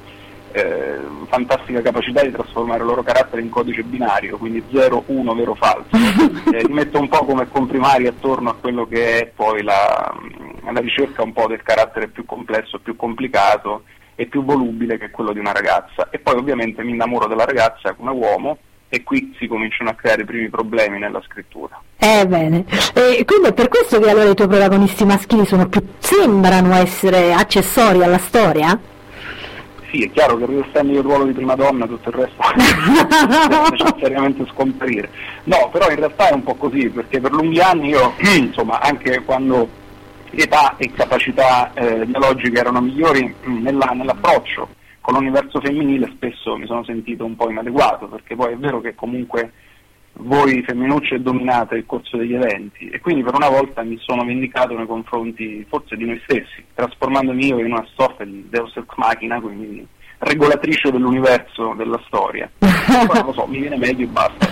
eh, fantastica capacità di trasformare il loro carattere in codice binario, quindi zero, uno, vero, falso, eh, li metto un po' come comprimari attorno a quello che è poi la, la ricerca un po' del carattere più complesso, più complicato e più volubile, che è quello di una ragazza. E poi ovviamente mi innamoro della ragazza come uomo, e qui si cominciano a creare i primi problemi nella scrittura. Eh bene, e quindi è per questo che allora i tuoi protagonisti maschili sono più, sembrano essere accessori alla storia? Sì, è chiaro che rivestendo il ruolo di prima donna tutto il resto deve necessariamente scomparire. No, però in realtà è un po' così, perché per lunghi anni io, insomma, anche quando età e capacità eh, dialogiche erano migliori, nella, nell'approccio con l'universo femminile spesso mi sono sentito un po' inadeguato, perché poi è vero che comunque voi femminucce dominate il corso degli eventi, e quindi per una volta mi sono vendicato nei confronti forse di noi stessi, trasformandomi io in una sorta di Deus ex machina, quindi regolatrice dell'universo della storia. Poi non lo so, mi viene meglio e basta.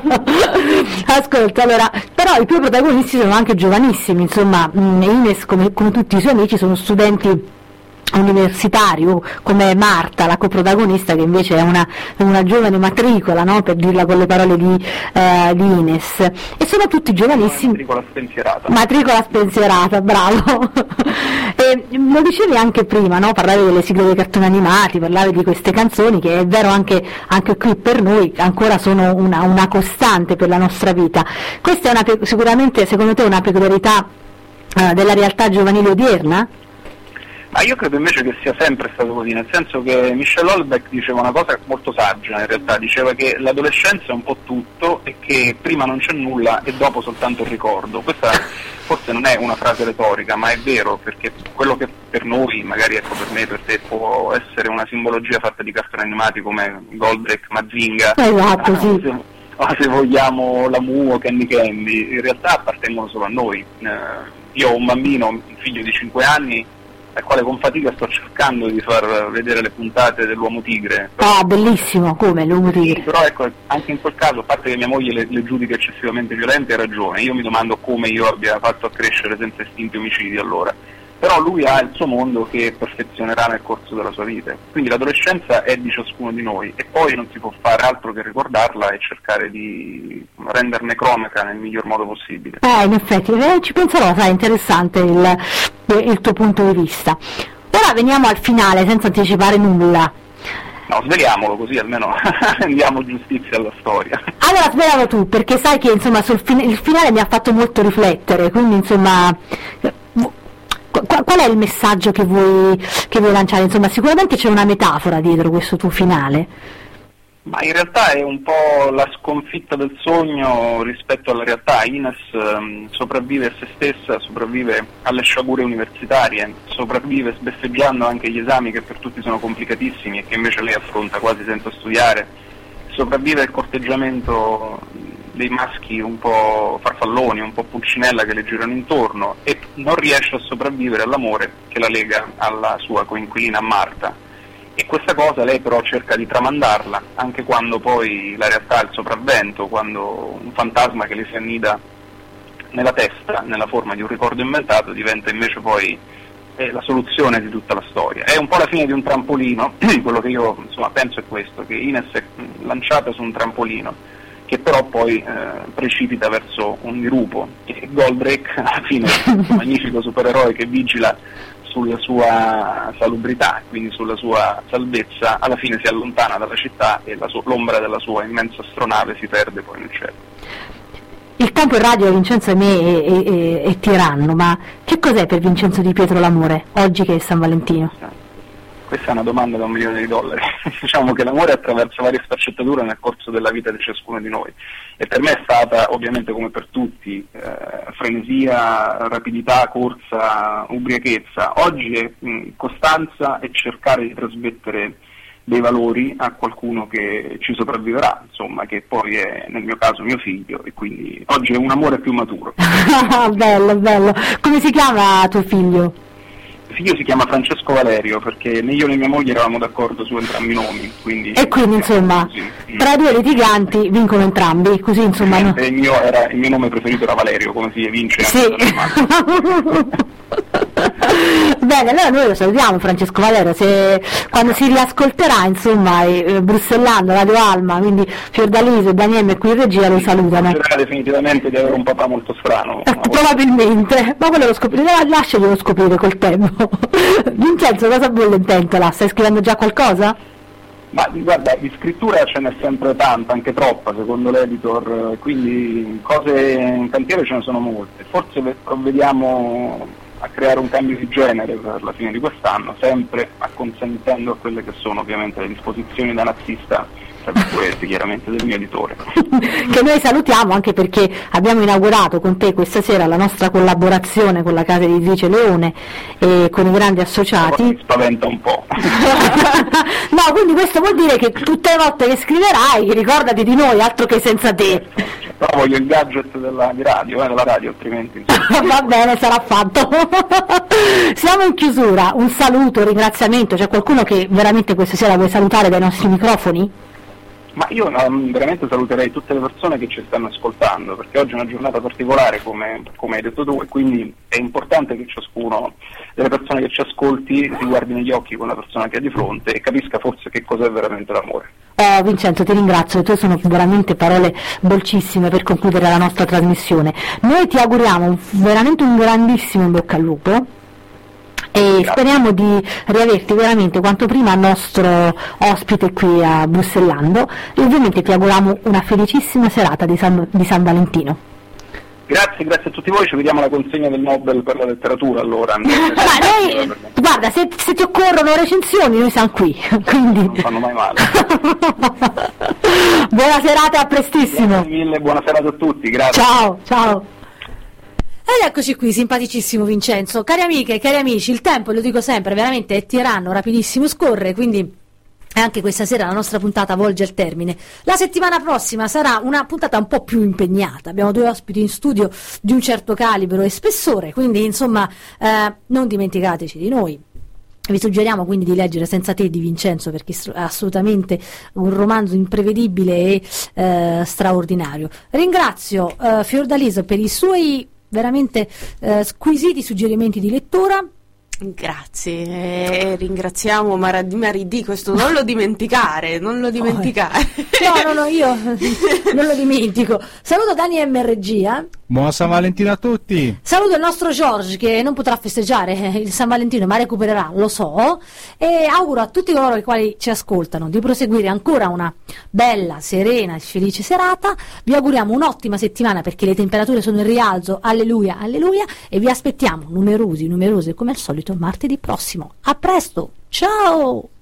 Ascolta, allora, però i tuoi protagonisti sono anche giovanissimi, insomma, Ines come, come tutti i suoi amici sono studenti universitario, come Marta, la coprotagonista, che invece è una, una giovane matricola, no? Per dirla con le parole di, eh, di Ines, e sono tutti giovanissimi. Matricola spensierata. Matricola spensierata, bravo. E lo dicevi anche prima, no? Parlavi delle sigle dei cartoni animati, parlavi di queste canzoni che è vero anche, anche qui per noi ancora sono una, una costante per la nostra vita. Questa è una, sicuramente secondo te una peculiarità eh, della realtà giovanile odierna? Ma io credo invece che sia sempre stato così, nel senso che Michel Houellebecq diceva una cosa molto saggia in realtà, diceva che l'adolescenza è un po' tutto e che prima non c'è nulla e dopo soltanto il ricordo. Questa forse non è una frase retorica, ma è vero, perché quello che per noi, magari ecco per me, per te, può essere una simbologia fatta di cartoni animati come Goldrake, Mazinga, esatto, ah, sì. se, o se vogliamo la Mu o Candy Candy, in realtà appartengono solo a noi. Eh, io ho un bambino, un figlio di cinque anni, al quale con fatica sto cercando di far vedere le puntate dell'Uomo Tigre. Ah, bellissimo, come l'Uomo Tigre? Sì, però ecco, anche in quel caso, a parte che mia moglie le, le giudica eccessivamente violente, ha ragione, io mi domando come io abbia fatto a crescere senza istinti omicidi allora. Però lui ha il suo mondo che perfezionerà nel corso della sua vita, quindi l'adolescenza è di ciascuno di noi e poi non si può fare altro che ricordarla e cercare di renderne cronaca nel miglior modo possibile. Eh, in effetti, eh, ci penserò, sai, interessante il, il tuo punto di vista. Ora veniamo al finale, senza anticipare nulla. No, sveliamolo così almeno rendiamo giustizia alla storia. Allora sveliamo tu, perché sai che insomma sul fin- il finale mi ha fatto molto riflettere, quindi insomma... Qual è il messaggio che vuoi, che vuoi lanciare? Insomma, sicuramente c'è una metafora dietro questo tuo finale. Ma in realtà è un po' la sconfitta del sogno rispetto alla realtà. Ines um, sopravvive a se stessa, sopravvive alle sciagure universitarie, sopravvive sbeffeggiando anche gli esami che per tutti sono complicatissimi e che invece lei affronta quasi senza studiare, sopravvive al corteggiamento dei maschi un po' farfalloni, un po' pulcinella che le girano intorno, e non riesce a sopravvivere all'amore che la lega alla sua coinquilina Marta. e questa cosa lei però cerca di tramandarla, anche quando poi la realtà ha il sopravvento, quando un fantasma che le si annida nella testa, nella forma di un ricordo inventato, diventa invece poi eh, la soluzione di tutta la storia. È un po' la fine di un trampolino, quello che io insomma, penso è questo, che Ines è lanciata su un trampolino, che però poi eh, precipita verso un dirupo, e Goldrake alla fine è un magnifico supereroe che vigila sulla sua salubrità, quindi sulla sua salvezza, alla fine si allontana dalla città e la sua, l'ombra della sua immensa astronave si perde poi nel cielo. Il campo in radio Vincenzo e me è, è, è, è tiranno, ma che cos'è per Vincenzo Di Pietro l'amore, oggi che è San Valentino? Questa è una domanda da un milione di dollari. Diciamo che l'amore attraversa varie sfaccettature nel corso della vita di ciascuno di noi, e per me è stata, ovviamente come per tutti, eh, frenesia, rapidità, corsa, ubriachezza. Oggi è mh, costanza e cercare di trasmettere dei valori a qualcuno che ci sopravviverà, insomma, che poi è nel mio caso mio figlio, e quindi oggi è un amore più maturo. Bello, bello. Come si chiama tuo figlio? Il figlio si chiama Francesco Valerio, perché né io né mia moglie eravamo d'accordo su entrambi i nomi, quindi e quindi insomma così. Tra due litiganti vincono entrambi, così insomma no. il, mio era, il mio nome preferito era Valerio, come si vince sì. Bene, allora noi lo salutiamo Francesco Valerio, se quando si riascolterà insomma eh, Bruxellando, Radio Alma, quindi Fiordaliso e Daniele qui in regia lo salutano. Cercherà definitivamente di avere un papà molto strano. Eh, probabilmente, ma quello lo scoprirà, lasciaglielo scoprire col tempo. Vincenzo, cosa bolle in pentola? Stai scrivendo già qualcosa? Ma guarda, di scrittura ce n'è sempre tanta, anche troppa secondo l'editor, quindi cose in cantiere ce ne sono molte. Forse provvediamo a creare un cambio di genere per la fine di quest'anno, sempre acconsentendo a quelle che sono ovviamente le disposizioni da nazista, tra virgolette, chiaramente del mio editore. Che noi salutiamo, anche perché abbiamo inaugurato con te questa sera la nostra collaborazione con la casa editrice Leone e con i grandi associati. Mi spaventa un po'. No, quindi questo vuol dire che tutte le volte che scriverai ricordati di noi, altro che senza te. Però voglio il gadget della, di radio, eh, della radio, altrimenti va bene, sarà fatto. Siamo in chiusura, un saluto, un ringraziamento, c'è qualcuno che veramente questa sera vuoi salutare dai nostri microfoni? Ma io um, veramente saluterei tutte le persone che ci stanno ascoltando, perché oggi è una giornata particolare, come, come hai detto tu, e quindi è importante che ciascuno delle persone che ci ascolti si guardi negli occhi con la persona che ha di fronte e capisca forse che cos'è veramente l'amore. Oh, Vincenzo, ti ringrazio, le tue sono veramente parole dolcissime per concludere la nostra trasmissione. Noi ti auguriamo un, veramente un grandissimo in bocca al lupo e speriamo di riaverti veramente quanto prima nostro ospite qui a Bruxellando, e ovviamente ti auguriamo una felicissima serata di San, di San Valentino. Grazie, grazie a tutti voi, ci vediamo alla consegna del Nobel per la letteratura allora. Ma noi, guarda, se, se ti occorrono recensioni noi siamo qui, quindi... Non fanno mai male. Buona serata, a prestissimo. Grazie mille, buona serata a tutti, grazie. Ciao, ciao. Ed eccoci qui, simpaticissimo Vincenzo. Cari amiche e cari amici, il tempo, lo dico sempre, veramente è tiranno, rapidissimo scorre, quindi anche questa sera la nostra puntata volge al termine. La settimana prossima sarà una puntata un po' più impegnata, abbiamo due ospiti in studio di un certo calibro e spessore, quindi insomma eh, non dimenticateci di noi. Vi suggeriamo quindi di leggere Senza te di Vincenzo, perché è assolutamente un romanzo imprevedibile e eh, straordinario. Ringrazio eh, Fiordaliso per i suoi veramente eh, squisiti suggerimenti di lettura. Grazie, eh, ringraziamo Mara di Maridì, questo non lo dimenticare, non lo dimenticare. No, no, no, io non lo dimentico. Saluto Dani M R G. Eh. Buon San Valentino a tutti. Saluto il nostro George che non potrà festeggiare il San Valentino, ma recupererà, lo so, e auguro a tutti coloro i quali ci ascoltano di proseguire ancora una bella, serena e felice serata. Vi auguriamo un'ottima settimana, perché le temperature sono in rialzo, alleluia, alleluia, e vi aspettiamo numerosi, numerosi come al solito martedì prossimo. A presto, ciao!